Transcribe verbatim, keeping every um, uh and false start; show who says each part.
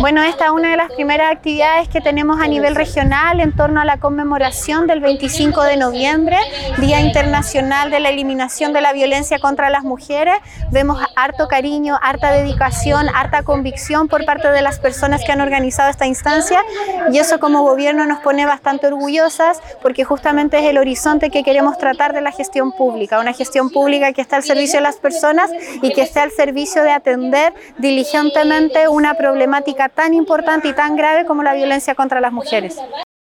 Speaker 1: Bueno, esta es una de las primeras actividades que tenemos a nivel regional en torno a la conmemoración del veinticinco de noviembre, Día Internacional de la Eliminación de la Violencia contra las Mujeres. Vemos harto cariño, harta dedicación, harta convicción por parte de las personas que han organizado esta instancia, y eso como gobierno nos pone bastante orgullosas porque justamente es el horizonte que queremos tratar de la gestión pública, una gestión pública que está al servicio de las personas y que esté al servicio de atender diligentemente una problemática tan importante y tan grave como la violencia contra las mujeres.